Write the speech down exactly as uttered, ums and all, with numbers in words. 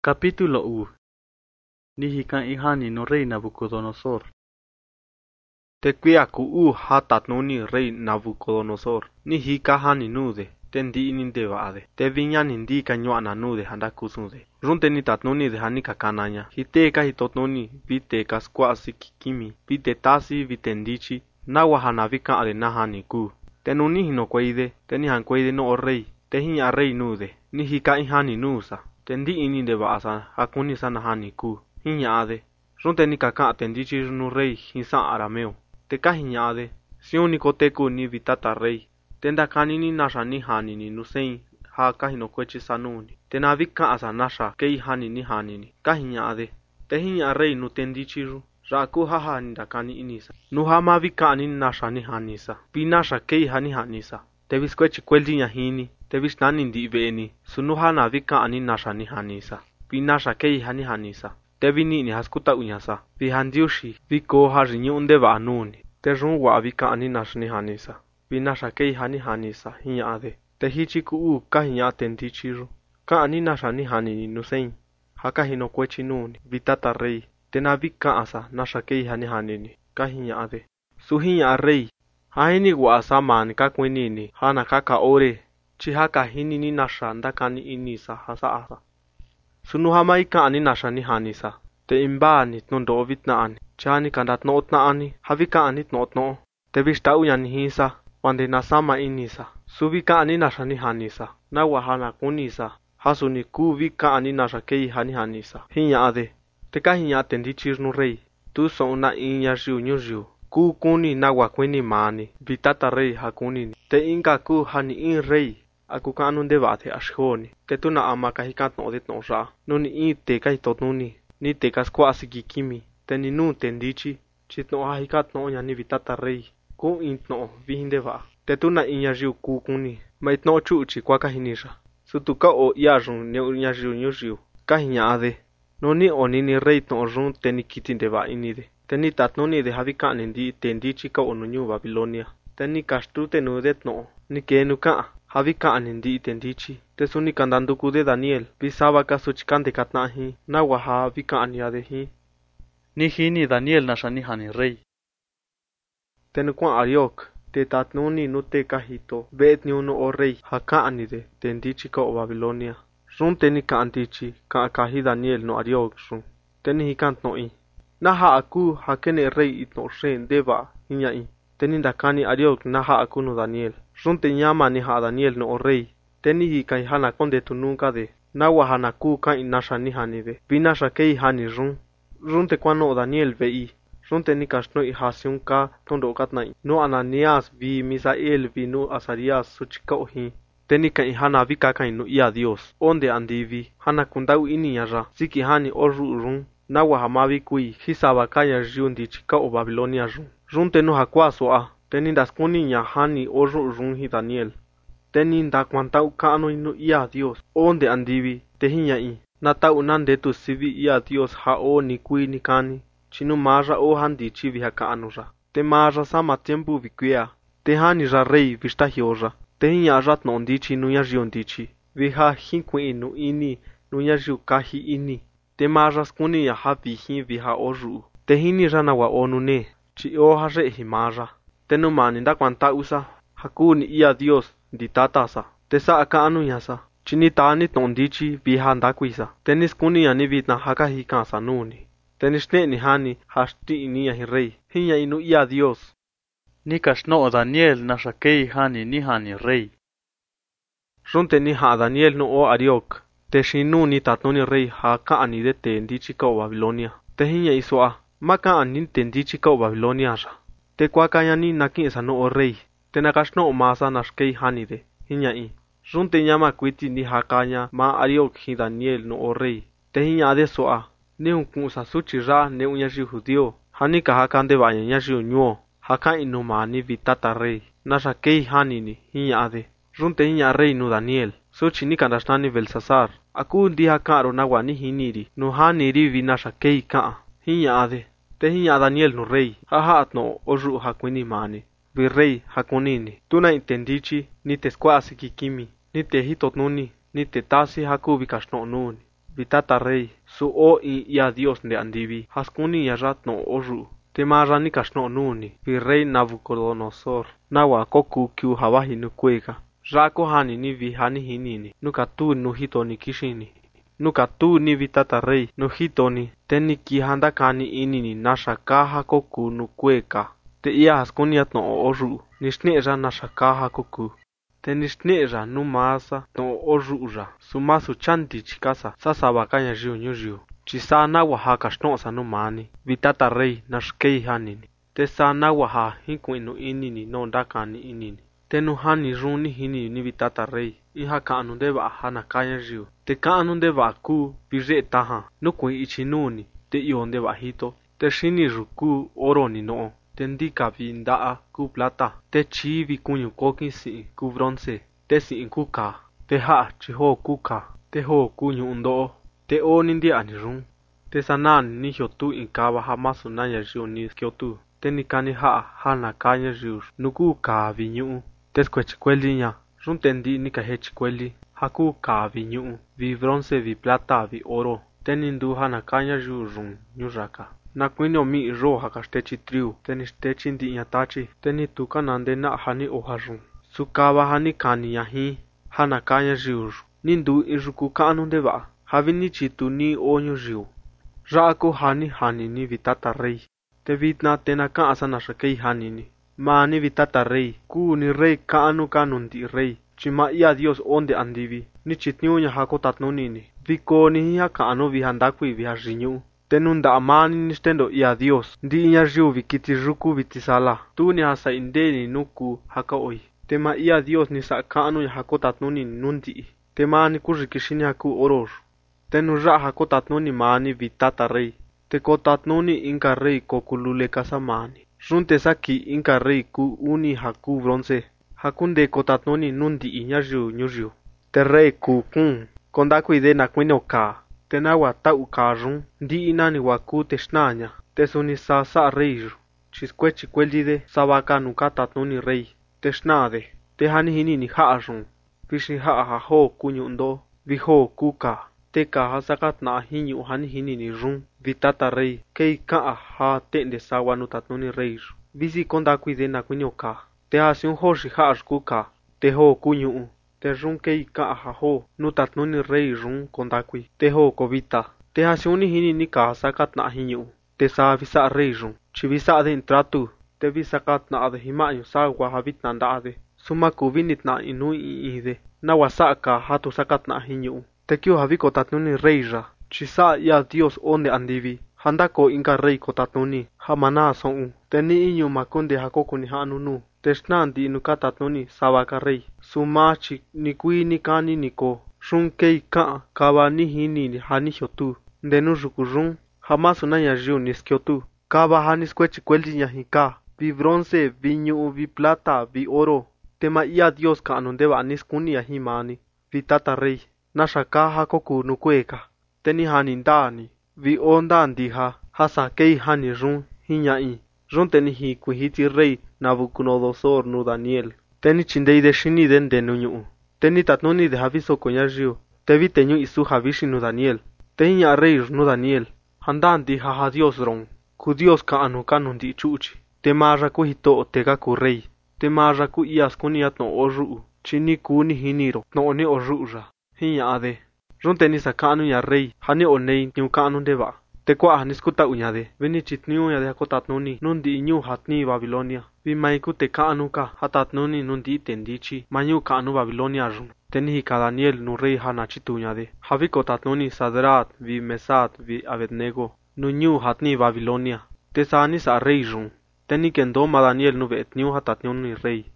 Capítulo uno. Nihikan ihani no rey Nabucodonosor. Te kuia ku'u hatat nuni rey Nabucodonosor. Nihika hani nude. Tendi ininde vaade. Te viña nindi kanyuana nude handa kusude. Runte ni tat nuni de hanika kananya. Hiteka hitot nuni vite kaskwa sikikimi. Vite tasi vitendichi. Nawa hanavika ale nahani ku. Te nuni hino kweide. Te nihan kweide no o rey. Te hinya rey nude. Nihika ihani nusa. Tendi ininde vaasa hakuni sana hani ku. Hiñade. Runte ni kaka tendichi nu rey hinsa arameo. Te ka hiñade. Sioni koteku ni vitata rey. Tenda kanini nasha ni hani ni nusein. Ha kahino kwechi sanuni. Te navika asa nasha kei hani ni hani ni. Ka hiñade. Te hiña rey nu tendichi ru. Raku haha ni dakani inisa. Nu hama vika ni nasha ni hanisa. Pinasha kei hani hanisa. Te viskwechi kweldi nyahini. Te visnani ndi veeni. Sunuha na vika ni nasha ni hanisa. Pinasha kei hani hanisa. Te vini ni haskuta unyasa. Vihandiushi viko harinyu undeva anuni. Te rungwa vika ni nasha ni hanisa. Pinasha kei hani hanisa. Hiñade. Te hichi kuu ka hiña tendichiru. Ka ni nasha ni hanini nusein. Haka hino kwechi nuni. Vitata rey. Te na vika asa nasha kei hani hanini. Ka hiñade. Su hiña rey. Haini wa asa mani ka kwenini. Hana kaka ore. Chihaka hini ni nasha ndakani inisa hasa asa. Sunuhama ika ani nasha ni hanisa. Te imba ni tnondo ovitna ani. Chani kandat nootna ani. Havika ani tnotno. Te vishta uyan hisa. Wande nasama inisa. Suvika ani nasha ni hanisa. Na wahana kunisa. Hasu ni ku vika ani nasha kei hani hanisa. Hinya ade. Te ka hinya tendichir nu rey. Tu so una inya riu nyu riu. Ku kuni na wakweni mani. Vitata rey hakuni. Te inka ku hani in rey. Aku ka anun debate ashoni. Te tuna ama kahikat no dit no ra. Nuni i te kahitot nuni. Ni te kaskwa asikikimi. Te ni nu tendichi. Chit no ahikat no nya ni vitata rey. Ku int no vihindeva. Te tuna inya riu ku kuni. Mait no chuchi kwa kahinisha. Sutuka o iarun ne unya riu nyu riu. Kahinya ade. Noni oni ni rey no run te ni kitindeva inide. Te ni tat nuni de havika nindi tendichi ka onunyu Babilonia. Te ni kastute nudet no. Ni kenuka. Havika anindi tendichi. Te suni kandanduku de Daniel. Pisaba ka suchikante katnahi. Na waha vika aniadehi. Nihini Daniel nasha ni hani rey. Te nukwa ariok. Te tatnuni nute kahito. Veet ni uno o rey. Haka anide. Tendichi ka o Babilonia. Run te ni ka antichi. Ka akahi Daniel no ariok run. Te ni hikant no i. Naha aku hakene rey itno shen deva hinya i. Te ni ndakani ariok naha aku no Daniel. Run te nyama ni ha Daniel no o rey. Te ni hika ihana konde tu nunca de. Na wahana ku ka inasha ni hanide. Vinasha kei hani run. Run te kwano o Daniel vei. Run te ni kashno i hasion ka tondo katnai. No Ananias vi Misael vi no Azarias suchika ohi. Te ni ka ihana vika ka inu ia Dios. Onde andivi. Hana kundau ini yara. Siki hani oru run. Na wahamavi kui. Hisaba kaya riundi chika o Babilonia run. Run te no hakwaso a. Te ni ndaskuni nya hani oru run hi Daniel. Te ni ndakwantau ka ano inu ia Dios. Onde andivi. Te hinya i. Nata unande tu sivi ia Dios ha o ni kui ni kani. Chinu maja o handi chivi haka anura. Te maja sama tiempo vikuia. Te hani ra rey vista hiora. Te hinya rat no ondichi nuya riondichi. Viha hinkwi inu ini nuya riu kahi ini. Te maja skuni ya havi hi viha oru. Te hini rana wa onu ne. Chi o hare hi maja. Te numani ndakwanta usa. Hakuni ia Dios di tatasa. Te sa aka anu yasa. Chini tani tondichi viha ndakwisa. Te niskuni ya ni vitna haka hikansa nuni. Te nishne ni hani hashti ini ya hirei. Hinya inu ia Dios. Ni kashno o Daniel nasha kei hani ni hani rey. Runte ni ha Daniel no o ariok. Te shinu ni tatnoni rey haka anide tendichi ka o Babilonia. Te hinya iswa. Maka anin tendichi ka o Babilonia ra. Te kwakaya ni naki esa no o rey. Te nakashno o masa nashkei hanide. Hinya i. Runte nyama kwiti ni hakanya ma ariok hi Daniel no o rey. Te hinya ade soa. Ne un kunsa suchi ra ne un yashi judio. Hani ka hakande vaya yashi unyuo. Haka inumani vitata rey. Nasha kei hanini hinya ade. Runte hinya rey no Daniel. Suchi ni kandashtani Belsasar. Aku ndi hakaro na wani hiniri. No haniri vinasha kei kaa. Hinya ade. Te hinya Daniel no rey. Haha atno oru hakwini mani. Virrey hakunini. Tuna intendichi ni te skwa asikikimi. Ni te hitot nuni. Ni te tasi haku vikashno nuni. vitata rey, su o in ia Dios de andivi, haskuni ya rat no oru. Temara ni kashno nuni, vi rey Nabucodonosor, nawa koku kiu hawahi nukweka. Rako hani ni vi hani hinini, nukatu nuhito ni kishini. Nukatu ni vitata rey, nuhito ni, teni ki handakani inini nashakaha koku nukweka. Te ia haskuniat no oru, nishneja nashakaha koku. Te nishneja numasa no oruja, sumasu chanti chikasa, sasa bakanya jiu nyujiu. Chisa nawa ha kashnosa numani, vitata rey nashkei hanini. Te sa nawa ha hinkuinu inini no ndakani inini. Te nuhani runi hini ni vitata rey, iha kaanu deba hana kanya jiu. Te kaanu deba ku, vire taha, nukui ichinuni, te ion deba hito. Te shini ruku oro ni no, te ndika vi ndaa ku plata. Te chi vi kunyu kokin si ku bronce, te si ku ka. Te ha chiho ku ka, te ho kunyu undo. Te o nindi ani rung. Te sanan ni hiotu inkaba hamasu nanya jiu ni skiotu. Te nikani ha hana kanya jiu nuku ka vinyu. Te squechikweli nya. Run tendi nika hechikweli. Haku ka vinyu. Vi bronce vi plata vi oro. Te nindu hana kanya jiu rung nyuraka. Na kwinyo mi ro hakastechi triu. Te nistechi ndi inyatachi. Te nituka nande na hani oharung. Sukaba hani kani yahi. Hana kanya jiu. Nindu iruku kanu deba. Havini chitu ni onyu jiu. Rako hani hani ni vitata rey. Te vitna tena ka asana shakei hani ni. Ma ni vitata rey. Ku ni rey kanu kanundi rey. Chima ia Dios onde andivi. Ni chitniunya hako tatnuni ni. Viko ni hiya kanu vihandakui viharinyu. Tenunda amani ni stendo ia Dios. Ndi inya jiu vikiti ruku vitisala. Tu ni hasa indeni nuku haka oi. Tema ia Dios ni sa kanu ya hako tatnuni nundi. Tema ni kurikishini haku oror. Tenu raha ko tatnuni mani vitata rey. Te ko tatnuni inka rey kokulule kasamani. Runte saki inka rey ku uni haku bronce. Hakunde ko tatnuni nundi inyajiu nyujiu. Te rey ku kun. Kondaku ide na kwino ka. Te nawa ta ukarun. Ndi inani waku te shnanya. Te suni sa sa reiju. Chiskwechi kwelide sabaka nuka tatnuni rey. Te shnade. Te hani hini ni haarun. Vishi haa haho kunyundo. Viho kuka. Te ka hasakat na hinyu hani hini ni rung. Vitata rey. Kei kaa ha tende sawa nu tatnuni rey. Visi konda kuide na kunyo ka. Te hasion hoshi haash kuka. Te ho kunyu. Te rung kei kaa ha ho. Nu tatnuni rey rung konda kui. Te ho kovita. Te hasioni hini ni ka hasakat na hinyu. Te sa visa rey rung. Chi visa de intratu. Te visakat na ade himanyu sawa havit na ndaade. Sumaku vinit na inu iide. Na wasaka hatu sakat na hinyu. Te kyo haviko tatnuni reija. Chisa ia Dios onde andivi. Handako inka rey ko tatnuni. Hamana son. Te ni inyu makonde hakoku ni hanunu. Te shnandi inuka tatnuni sabaka rey. Sumachi ni kui ni kani niko. Shun kei ka kawa ni hini ni hani hiotu. Ndenu rukurun. Hamasu na yajiu ni skiotu. Kawa hani skwechi kweli nyahika. Vi bronce, vi nyu, vi plata, vi oro. Tema ia Dios ka anundeva aniskuni ya himani. Vitata rey. Nashaka hakoku nukweka. Teni hani ndani. Vi onda ndiha. Hasa kei hani run hinyai. Run teni hi kuhiti rey Nabucodonosor nu Daniel. Teni chindei de shini den de nunyu. Teni tatnuni de haviso konyajiu. Tevi tenyu isu havishi nu Daniel. Tenya rey nu Daniel. Handa ndiha ha Dios ron. Ku Dios ka anu kanundi chuchi. Temara ku hito tega ku rey. Temara ku ias kuniat no oru. Chini kuni hiniro. No oni oru ra. Hinya ade. Runte ni sakanu ya rey. Hani onei niu kanu deba. Te kwa haniskuta unyade. Vini chitniu ya de hakotatnuni. Nundi inyu hatni Babilonia. Vi maiku te kanu ka. Hatatnuni nundi tendichi. Mayu kanu Babilonia rung. Teni hika Daniel nu rey hana chitu unyade. Haviko tatnuni Sadrat. Vi Mesat. Vi Abednego. Nu nyu hatni Babilonia. Te sani sa rey rung. Teni kendo ma Daniel nu vetniu hatatnuni rey.